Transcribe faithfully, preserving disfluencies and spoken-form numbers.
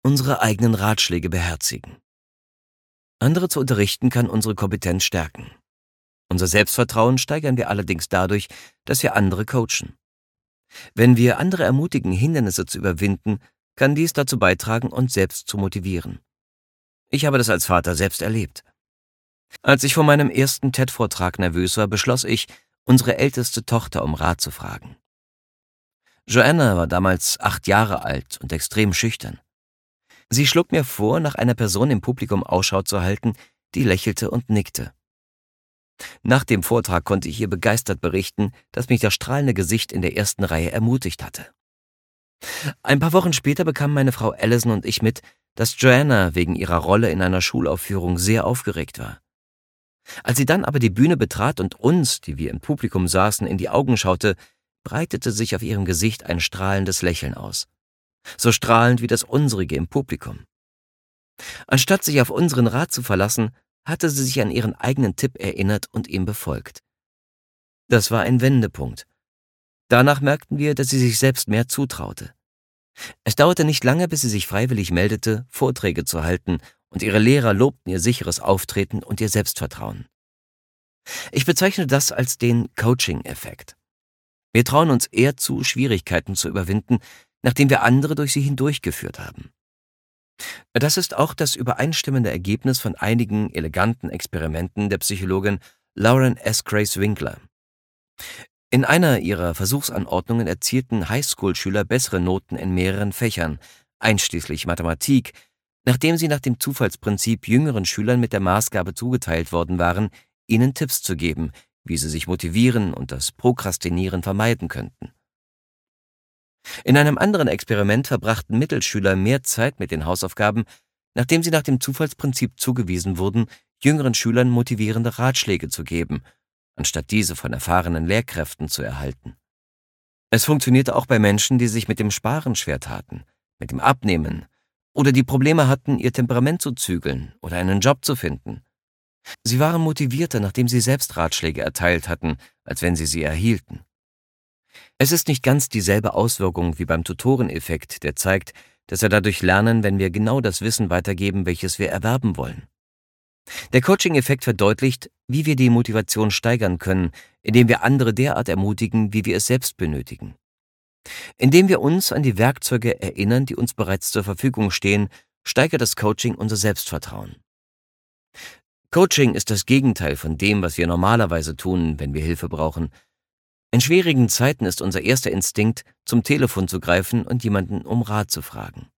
unsere eigenen Ratschläge beherzigen. Andere zu unterrichten kann unsere Kompetenz stärken. Unser Selbstvertrauen steigern wir allerdings dadurch, dass wir andere coachen. Wenn wir andere ermutigen, Hindernisse zu überwinden, kann dies dazu beitragen, uns selbst zu motivieren. Ich habe das als Vater selbst erlebt. Als ich vor meinem ersten T E D-Vortrag nervös war, beschloss ich, unsere älteste Tochter um Rat zu fragen. Joanna war damals acht Jahre alt und extrem schüchtern. Sie schlug mir vor, nach einer Person im Publikum Ausschau zu halten, die lächelte und nickte. Nach dem Vortrag konnte ich ihr begeistert berichten, dass mich das strahlende Gesicht in der ersten Reihe ermutigt hatte. Ein paar Wochen später bekamen meine Frau Allison und ich mit, dass Joanna wegen ihrer Rolle in einer Schulaufführung sehr aufgeregt war. Als sie dann aber die Bühne betrat und uns, die wir im Publikum saßen, in die Augen schaute, breitete sich auf ihrem Gesicht ein strahlendes Lächeln aus. So strahlend wie das unsrige im Publikum. Anstatt sich auf unseren Rat zu verlassen, hatte sie sich an ihren eigenen Tipp erinnert und ihn befolgt. Das war ein Wendepunkt. Danach merkten wir, dass sie sich selbst mehr zutraute. Es dauerte nicht lange, bis sie sich freiwillig meldete, Vorträge zu halten, und ihre Lehrer lobten ihr sicheres Auftreten und ihr Selbstvertrauen. Ich bezeichne das als den Coaching-Effekt. Wir trauen uns eher zu, Schwierigkeiten zu überwinden, nachdem wir andere durch sie hindurchgeführt haben. Das ist auch das übereinstimmende Ergebnis von einigen eleganten Experimenten der Psychologin Lauren S. Grace Winkler. In einer ihrer Versuchsanordnungen erzielten Highschool-Schüler bessere Noten in mehreren Fächern, einschließlich Mathematik, nachdem sie nach dem Zufallsprinzip jüngeren Schülern mit der Maßgabe zugeteilt worden waren, ihnen Tipps zu geben, wie sie sich motivieren und das Prokrastinieren vermeiden könnten. In einem anderen Experiment verbrachten Mittelschüler mehr Zeit mit den Hausaufgaben, nachdem sie nach dem Zufallsprinzip zugewiesen wurden, jüngeren Schülern motivierende Ratschläge zu geben, anstatt diese von erfahrenen Lehrkräften zu erhalten. Es funktionierte auch bei Menschen, die sich mit dem Sparen schwer taten, mit dem Abnehmen oder die Probleme hatten, ihr Temperament zu zügeln oder einen Job zu finden. Sie waren motivierter, nachdem sie selbst Ratschläge erteilt hatten, als wenn sie sie erhielten. Es ist nicht ganz dieselbe Auswirkung wie beim Tutoreneffekt, der zeigt, dass wir dadurch lernen, wenn wir genau das Wissen weitergeben, welches wir erwerben wollen. Der Coaching-Effekt verdeutlicht, wie wir die Motivation steigern können, indem wir andere derart ermutigen, wie wir es selbst benötigen. Indem wir uns an die Werkzeuge erinnern, die uns bereits zur Verfügung stehen, steigert das Coaching unser Selbstvertrauen. Coaching ist das Gegenteil von dem, was wir normalerweise tun, wenn wir Hilfe brauchen. In schwierigen Zeiten ist unser erster Instinkt, zum Telefon zu greifen und jemanden um Rat zu fragen.